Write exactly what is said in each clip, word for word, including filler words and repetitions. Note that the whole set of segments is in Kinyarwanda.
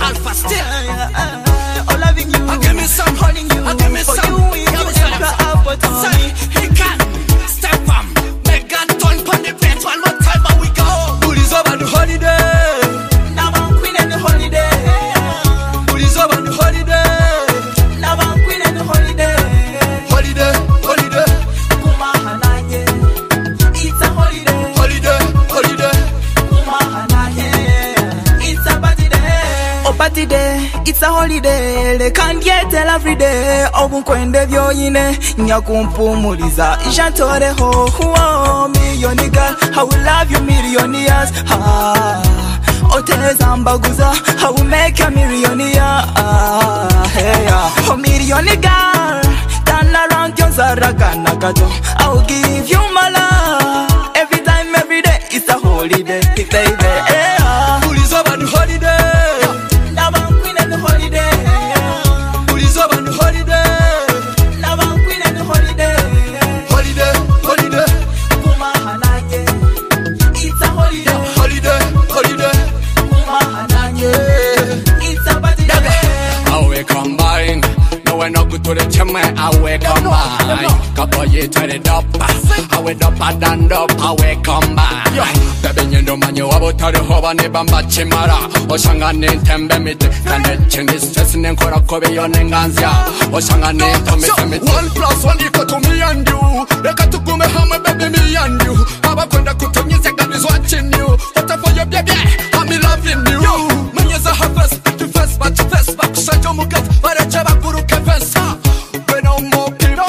Alpha still. Oh, loving you. I give me some, holding you. I give me for some. you, we give you the opportunity. He can step on, make a turn on the bed one more time, and we go. Bullies over the holiday. Now I'm queen and the holiday. Bullies over the holiday. Now I'm queen and the holiday. Holiday, holiday. Kuma hanaye. It's a holiday. Holiday, holiday. Kuma hanaye. It's a party day. Oh, party day. It's a holiday. They can't get tell every day. Obunkwende vyoine nyakumpumuliza ishantore ho ho million girl. I will love you million years. Ah, oteza mbaguza. I will make a millionaire. Ah, hey, ah. Oh, million girl. Turn around your zaraga nagato. I will give you my love. Every time, every day. It's a holiday, baby. Hey, ah. Bullies over the holiday. Now I'm queen and the holiday. Bullies over the holiday. Now I'm queen and the holiday. Holiday, holiday. Kuma hanaye. It's a holiday. Holiday, holiday. Kuma hanaye. It's a party day. How we combine. No, we're not good to the gym. How we combine. Couple you turn it up. How we up and down up. How we combine. Baby, you know man, you about to the hova ni bamba chimara. Oshanga ni tembe mite. Kande chini stress ni nkora kobe yone nganzia. Oshanga ni tome tome. One plus one equal to me and you. Reka tukume hame baby me and you. Aba kwenda kutunyeze God is watching you. What for your baby? I'm loving you. Mwenyeza harvest. You first but you first back. Shajo muket. Bara chaba kuru kefensa. We no more people.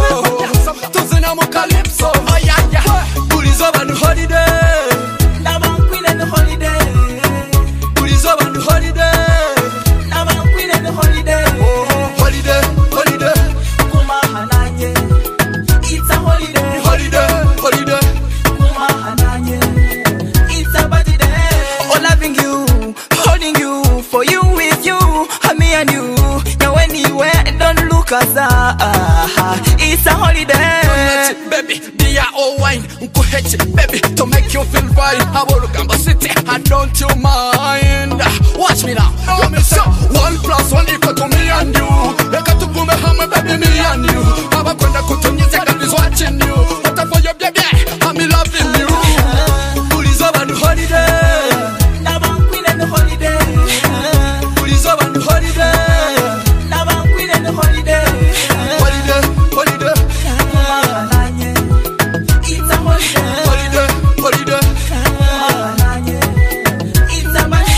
Tuzina mu calypso. Oh yeah yeah. Bullies over the holiday. Now I'm queen and the holiday. Bullies over the holiday. Now I'm queen and the holiday. Holiday, holiday. Kuma hanaye. It's a holiday. Holiday, holiday. Kuma hanaye. It's a party day. Oh, loving you, holding you, for you, with you, and me and you. Now anywhere, don't look us ah. It's a holiday. Baby, dear old wine, nkuheche, baby, to make you feel right. I will Gamba City, I don't you mind. Watch me now. No, me so one plus one equal to me and you. Reka tukume hame, baby, me and you. Aba kwenda kutunyeze God is watching you. What for your baby? I'm loving you. Bullies over the holiday. Now I'm queen and the holiday. Bullies over the holiday. Now I'm queen and the holiday. Holiday, holiday. Kuma hanaye. It's a holiday. Holiday, holiday. Kuma hanaye. It's a party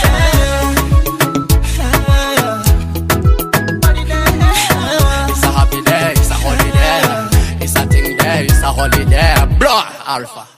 day. It's a happy day, it's a holiday. It's a thing day, it's a holiday. Bro, Alpha.